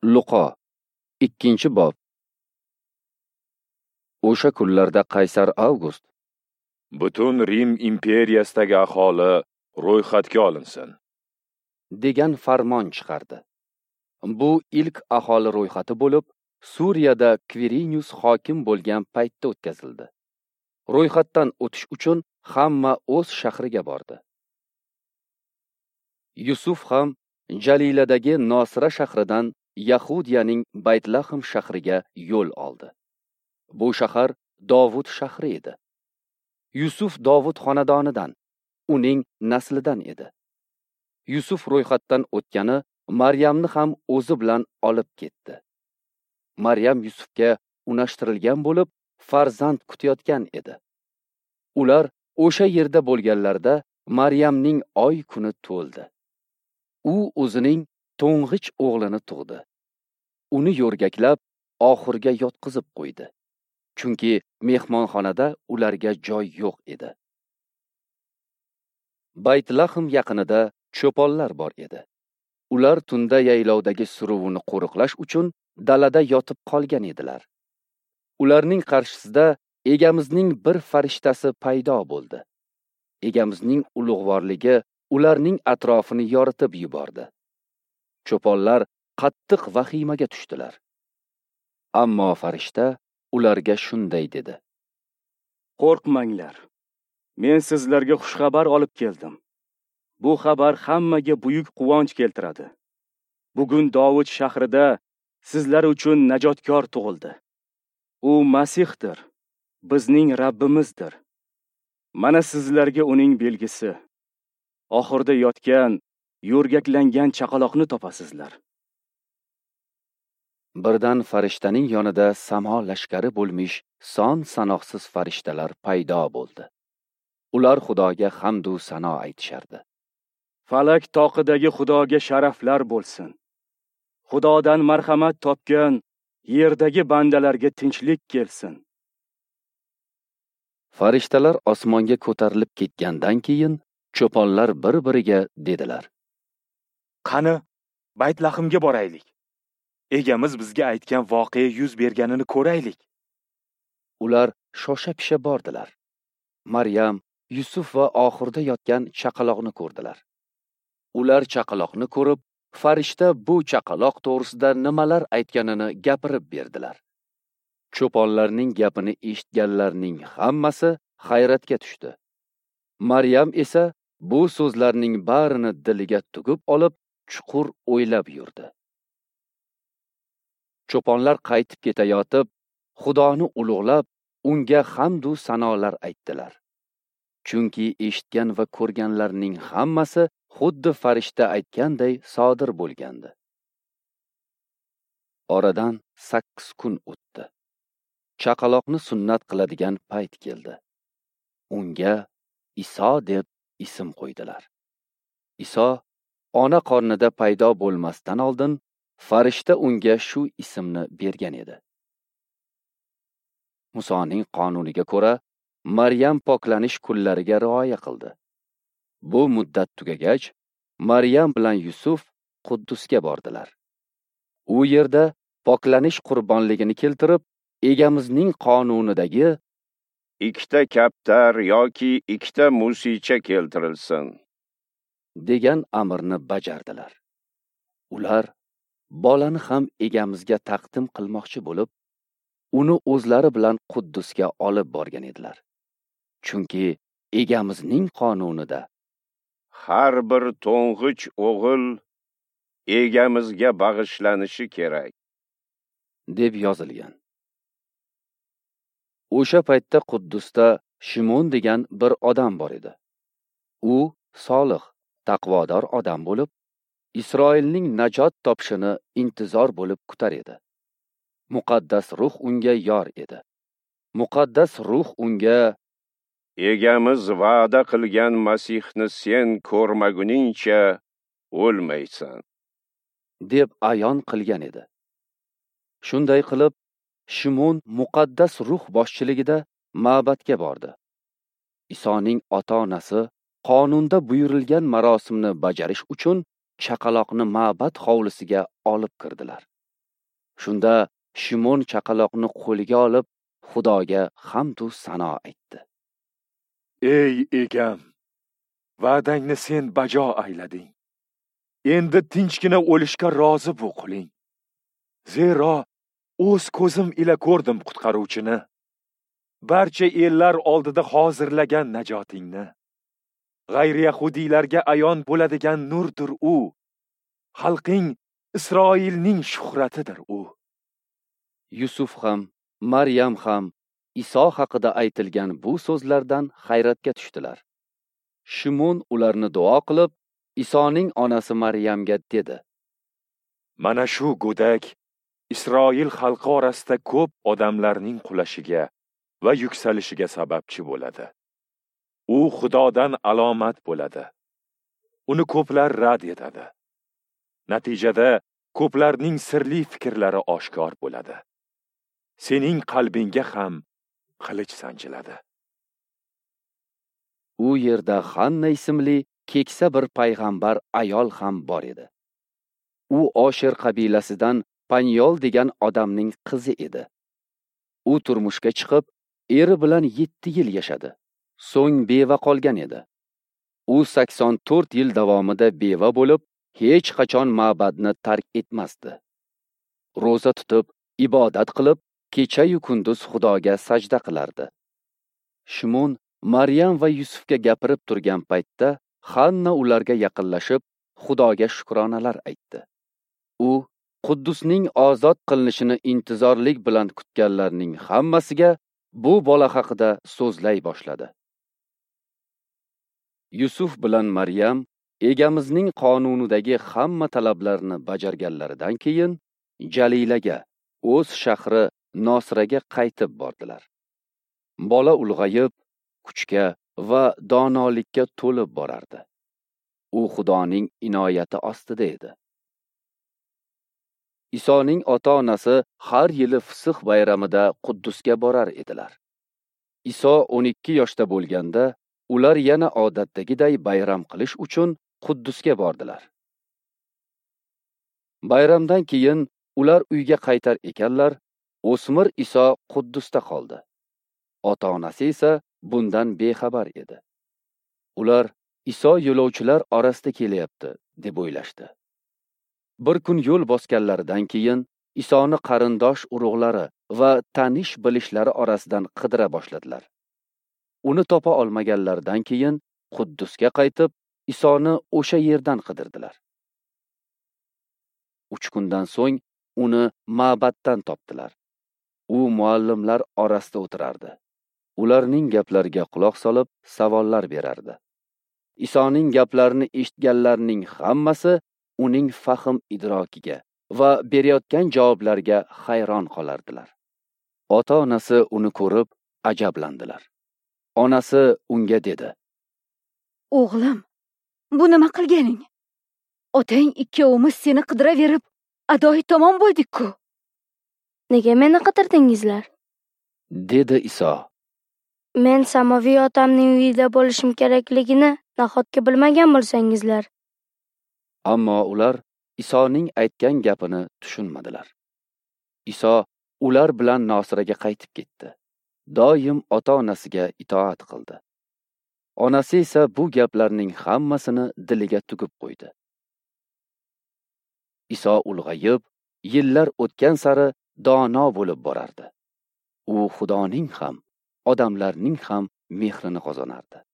Luqo 2-bob. O'sha kunlarda Qaysar Avgust Butun Rim imperiyasidagi aholi ro'yxatga olinsin degan farmon chiqardi. Bu ilk aholi ro'yxati bo'lib, Suriyada Quirinius hokim bo'lgan paytda o'tkazildi. Ro'yxatdan o'tish uchun hamma o'z shahriga bordi. Yusuf ham Jaliladagi Nosira shahridan Yahudiyaning Baytlahem shahriga yo'l oldi. Bu shahar Dovud shahri edi. Yusuf Dovud xonadonidan, uning naslidan edi. Yusuf ro'yxatdan o'tgani Maryamni ham o'zi bilan olib ketdi. Maryam Yusufga unashtirilgan bo'lib, farzand kutayotgan edi. Ular o'sha yerda bo'lganlarida Maryamning oy kuni to'ldi. U o'zining to'ng'ich o'g'lini tug'di. Uni yo'rgaklab, oxurga yotqizib qo'ydi. Chunki mehmonxonada ularga joy yo'q edi. Baytlahem yaqinida cho'ponlar bor edi. Ular tunda yaylovdagi suruvini qo'riqlash uchun dalada yotib qolgan edilar. Ularning qarshisida egamizning bir farishtasi paydo bo'ldi. Egamizning ulug'vorligi ularning atrofini yoritib yubordi. Cho'ponlar qattiq vahimaga tushdilar. Ammo farishta ularga shunday dedi: Qo'rqmanglar. Men sizlarga xushxabar olib keldim. Bu xabar hammaga buyuk quvonch keltiradi. Bugun Dovud shahrida sizlar uchun najotkor tug'ildi. U Masihdir, bizning Rabbimizdir. Mana sizlarga uning belgisi. Oxirda yotgan, yo'rgaklangan chaqaloqni topasizlar. Birdan farishtaning yonida samo lashkari bo'lmish son sanoqsiz farishtalar paydo bo'ldi. Ular Xudoga hamd va sano aytishardi. Falak toqidagi Xudoga sharaflar bo'lsin. Xudodan marhamat topgan yerdagi bandalarga tinchlik kelsin. Farishtalar osmonga ko'tarilib ketgandan keyin cho'ponlar bir-biriga dedilar: Qani, Baytlahemga boraylik. Egamiz bizga aytgan voqea yuz berganini ko'raylik. Ular shosha-pisha bordilar. Maryam, Yusuf va oxirda yotgan chaqaloqni ko'rdilar. Ular chaqaloqni ko'rib, farishta bu chaqaloq to'g'risida nimalar aytganini gapirib berdilar. Cho'ponlarning gapini eshitganlarning hammasi hayratga tushdi. Maryam esa bu so'zlarning barini diliga tugib olib, chuqur o'ylab yurdi. Cho'ponlar qaytib ketayotib, Xudoni ulug'lab, unga hamd va sanolar aytdilar. Chunki eshitgan va ko'rganlarning hammasi xuddi farishta aytganday sodir bo'lgandi. Oradan 8 kun o'tdi. Chaqaloqni sunnat qiladigan payt keldi. Unga Iso deb ism qo'ydilar. Iso ona qornida paydo bo'lmasdan oldin farishta unga shu ismni bergan edi. Musoning qonuniga ko'ra, Maryam poklanish kunlariga rioya qildi. Bu muddat tugagach, Maryam bilan Yusuf Quddusga bordilar. U yerda poklanish qurbonligini keltirib, egamizning qonunidagi 2 kaptar yoki 2 musicha keltirilsin degan amrni bajardilar. Ular bolani ham egamizga taqdim qilmoqchi bo'lib, uni o'zlari bilan Quddusga olib borgan edilar. Chunki egamizning qonunida har bir to'ng'ich o'g'il egamizga bag'ishlanishi kerak deb yozilgan. O'sha paytda Quddusda Shimon degan bir odam bor edi. U solih, taqvodor odam bo'lib, Isroilning najot topishini intizor bo'lib kutar edi. Muqaddas ruh unga yor edi. Muqaddas ruh unga: egamiz va'da qilgan Masihni sen ko'rmaguningcha o'lmaysan deb ayon qilgan edi. Shunday qilib, Shimon muqaddas ruh boshchiligida ma'batga bordi. Isoning ota-onasi qonunda buyurilgan marosimni bajarish uchun chaqaloqni ma'bat hovlisiga olib kirdilar. Shunda Shimon chaqaloqni qo'liga olib, Xudoga hamd va sano aytdi. Ey egam, va'dangni sen bajo aylading. Endi tinchgina o'lishga rozi bo'l qiling. Zero o'z ko'zim ila ko'rdim qutqaruvchini. Barcha ellar oldida hozirlagan najotingni. G'ayriyahudiylarga ayon bo'ladigan nurdir u. Xalqing Isroilning shuhratidir u. Yusuf ham, Maryam ham Iso haqida aytilgan bu so'zlardan hayratga tushdilar. Shimon ularni duo qilib, Isoning onasi Maryamga dedi: Mana shu go'dak Isroil xalqi orasida ko'p odamlarning qulashiga va yuksalishiga sababchi bo'ladi. U Xudodan alomat bo'ladi. Uni ko'plar rad etadi. Natijada ko'plarning sirli fikrlari oshkor bo'ladi. Sening qalbingga ham qilich sanchiladi. U yerda Xanna ismli keksa bir payg'ambar ayol ham bor edi. U Osher qabilasidan Panyol degan odamning qizi edi. U turmushga chiqib, eri bilan 7 yil yashadi. So'ng beva qolgan edi. U 84 yil davomida beva bo'lib, hech qachon ma'badni tark etmasdi. Roza tutib, ibodat qilib, kecha-yu kunduz Xudoga sajda qilardi. Shimon Maryam va Yusufga gapirib turgan paytda Xanna ularga yaqinlashib, Xudoga shukronalar aytdi. U Quddusning ozod qilinishini intizorlik bilan kutganlarning hammasiga bu bola haqida so'zlay boshladi. Yusuf bilan Maryam egamizning qonunidagi hamma talablarni bajarganlaridan keyin Jalilaga, o'z shahri Nosraga qaytib bordilar. Bola ulg'ayib, kuchga va donolikka to'lib borardi. U Xudoning inoyati ostida edi. Isoning ota-onasi har yili Fisx bayramida Quddusga borar edilar. Iso 12 yoshda bo'lganda, ular yana odatdagiday bayram qilish uchun Quddusga bordilar. Bayramdan keyin ular uyga qaytar ekanlar, o'smir Iso Quddusda qoldi. Ota-onasi esa bundan bexabar edi. Ular Iso yo'lovchilar orasida kelyapti deb o'ylashdi. Bir kun yo'l bosganlaridan keyin Isoni qarindosh urug'lari va tanish bilishlari orasidan qidira boshladilar. Uni topa olmaganlaridan keyin Quddusga qaytib, Isoni o'sha yerdan qidirdilar. 3 kundan so'ng uni ma'baddan topdilar. U muallimlar orasida o'tirardi. Ularning gaplariga quloq solib, savollar berardi. Isoning gaplarini eshitganlarning hammasi uning fahm idrokiga va berayotgan javoblarga hayron qolardilar. Ota-onasi uni ko'rib ajablandilar. Onasi unga dedi: O'g'lim, bu nima qilganing? Otang ikkovimiz seni qidiraverib, adoyi tomon bo'ldik-ku. Nega meni qidirdingizlar? dedi Iso. Men samoviy otamning uyida bo'lishim kerakligini nahotki bilmagan bo'lsangizlar. Ammo ular Isoning aytgan gapini tushunmadilar. Iso ular bilan Nosraga qaytib ketdi. Doim ota-onasiga itoat qildi. Onasi esa bu gaplarning hammasini diliga tugib qo'ydi. Iso ulg'ayib, yillar o'tgan sari dono bo'lib borardi. U Xudoning ham, odamlarning ham mehrini qozonardi.